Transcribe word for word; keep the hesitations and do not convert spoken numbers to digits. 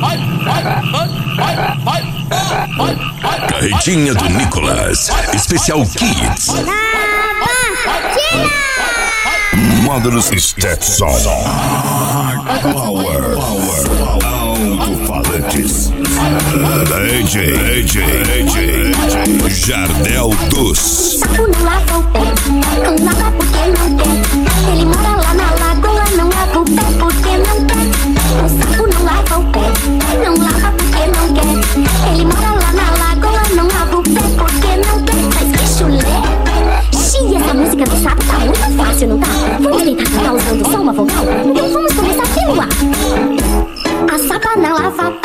Carretinha do Nicolas, especial Kids. Módulos Stetson. Power, power, alto-falantes. D J, D J, D J, Jardel dos. Sapo não lava o pé, não lava porque não quer. Ele mora lá na lagoa, não lava o pé porque não quer. O sapo não lava o pé, não lava porque não quer. Ele mora lá na lagoa, não lava o pé porque não quer. Mas que chulé! Xiii, essa música do sapo tá muito fácil, não tá? Vamos tentar cantar usando só uma vogal? Então vamos começar pelo A. A sapa não lava